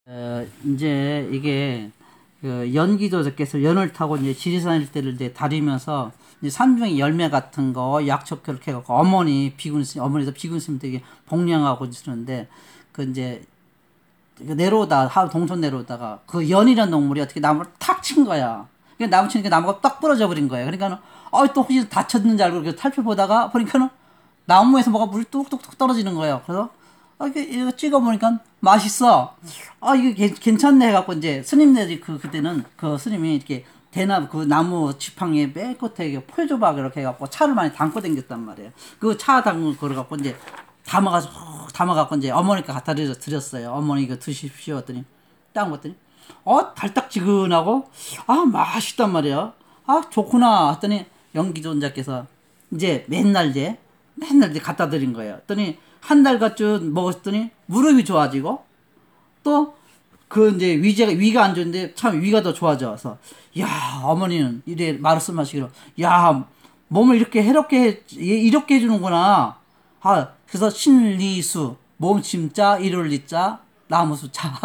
이제 이게 그 연기도께서 연을 타고 이제 지리산 일대를 이제 다니면서 이제 산중의 열매 같은 거 약초 그렇게 해갖고 어머니도 비군스님 되게 복령하고 있었는데 그 이제 내려오다 동선 내려오다가 그 연이라는 동물이 어떻게 나무를 탁 친 거야. 그 나무 치니까 나무가 딱 부러져 버린 거야. 그러니까는 또 혹시 다쳤는지 알고 이렇게 살펴보다가 보니까는 나무에서 뭐가 물이 뚝뚝뚝 떨어지는 거예요. 그래서 이거 찍어보니까 맛있어. 이게 괜찮네 해갖고 이제 스님들이 그때는 그 스님이 이렇게 대나무 그 나무 지팡이에 맨 끝에 이렇게 포조박 이렇게 해갖고 차를 많이 담고 댕겼단 말이에요. 그 차 담고 걸어갖고 이제 담아갖고 이제 어머니께 갖다 드렸어요. 어머니 이거 드십시오 했더니 딱 먹었더니 달딱지근하고 맛있단 말이야. 좋구나 했더니 연기존자께서 이제 맨날 이제 갖다 드린 거예요. 했더니 한 달간쯤 먹었더니 무릎이 좋아지고 또 그 이제 위가 안 좋은데 참 위가 더 좋아져서 어머니는 이래 말씀하시기로 몸을 이렇게 이렇게 해주는구나. 그래서 신리수 몸침자 일월리자 나무수자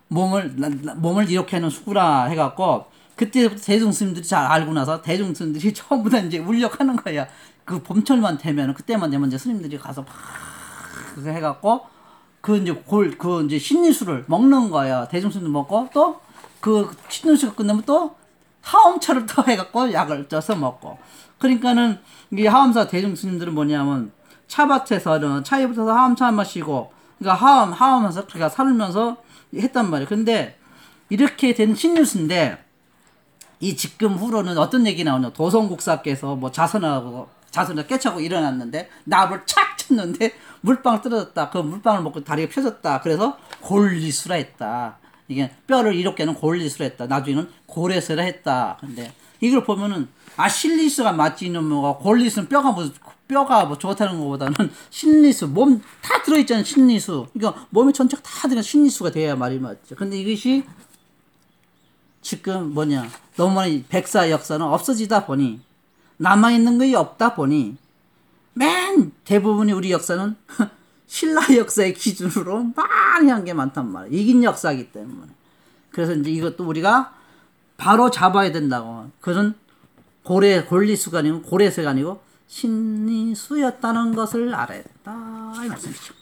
몸을 이렇게 하는 수구라 해갖고 그때부터 대중스님들이 잘 알고 나서 대중스님들이 전부 다 이제 울력하는 거야. 그 봄철만 되면 그때만 되면 이제 스님들이 가서 막 그거 해갖고 그 이제 신리수를 먹는 거야. 대중스님도 먹고 또 그 신리수가 끝나면 또 하엄차를 또 해갖고 약을 쪄서 먹고. 그러니까는 이 하엄사 대중스님들은 뭐냐면 차밭에서는 차에 붙어서 하엄차 마시고 그러니까 하엄하면서 그러니까 살면서 했단 말이에요. 근데 이렇게 된 신리수인데 이 지금 후로는 어떤 얘기 나오냐. 도성국사께서 뭐 자선을 깨차고 일어났는데 나무를 착 쳤는데 물방울 떨어졌다. 그 물방울 먹고 다리가 펴졌다. 그래서 골리수라 했다. 이게 뼈를 이렇게 하는 골리수라 했다. 나중에는 고래수라 했다. 근데 이걸 보면은 신리수가 맞지 이놈아. 골리수는 뼈가 뭐 좋다는 것보다는 신리수 몸 다 들어있잖아요. 신리수. 그러니까 몸의 전체가 다 들어간 신리수가 돼야 말이 맞죠. 근데 이것이 지금 너무 많이 백사 역사는 없어지다 보니 남아있는 것이 없다 보니 맨 대부분이 우리 역사는 신라 역사의 기준으로 많이 한 게 많단 말이에요. 이긴 역사이기 때문에. 그래서 이제 이것도 우리가 바로 잡아야 된다고. 그것은 골리수가 아니고 고래수가 아니고 신리수였다는 것을 알아야 된다. 이 말씀이죠.